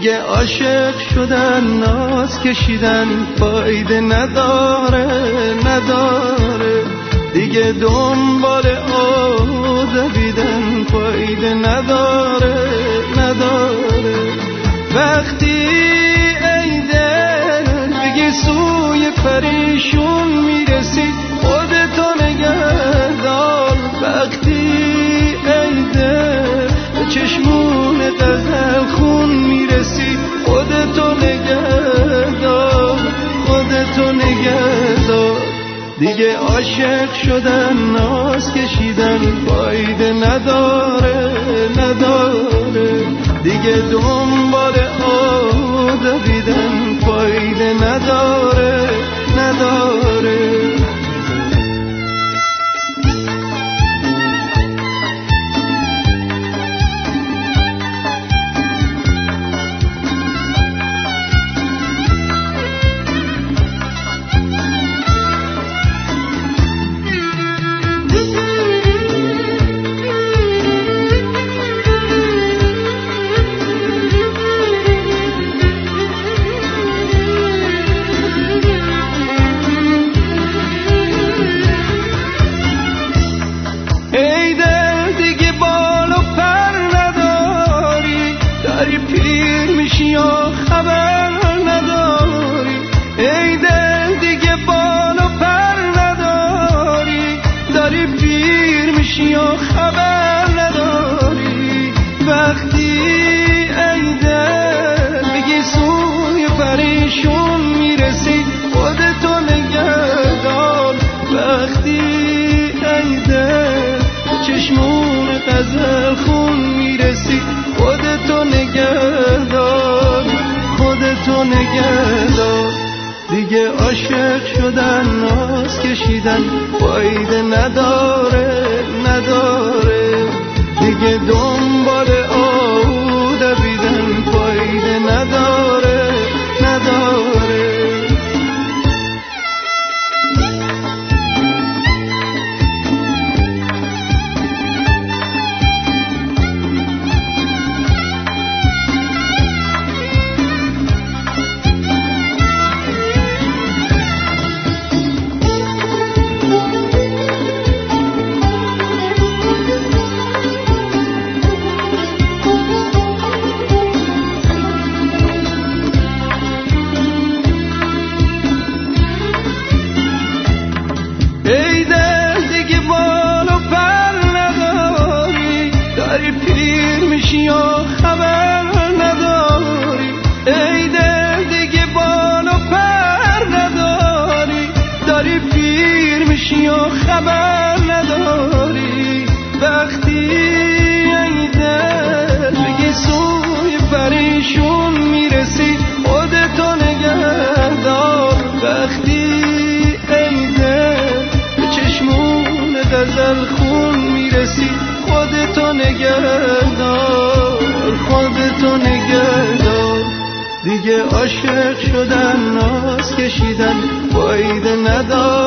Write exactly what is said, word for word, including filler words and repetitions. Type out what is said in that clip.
دیگه عاشق شدن ناز کشیدن فایده نداره نداره دیگه دنبال آب دویدن فایده نداره نداره وقتی ای دل بگی سوی پریشون میرسی خودتو نگهدار وقتی ای دل به چشمون غزل خون میرسی خودتو نگهدار خودتو نگهدار دیگه عاشق شدن ناز کشیدن فایده نداره نداره دیگه دنبال آب دویدن فایده نداره نداره غزل خون میرسی خودتو نگهدار خودتو نگهدار دیگه عاشق شدن ناز کشیدن فایده نداره نداره دیگه دنبال آب دویدن فایده نداره نداره ای دل دیگه بال و پر نداری داری پیر میشی یا خبر نداری ای دل دیگه بال و پر نداری داری پیر میشی یا خبر نداری وقتی ای دل بگی سوی پریشون میرسی خودتو نگهدار وقتی غزل خون میرسی خودتو نگهدار خودتو نگهدار دیگه عاشق شدن ناز کشیدن فایده ندار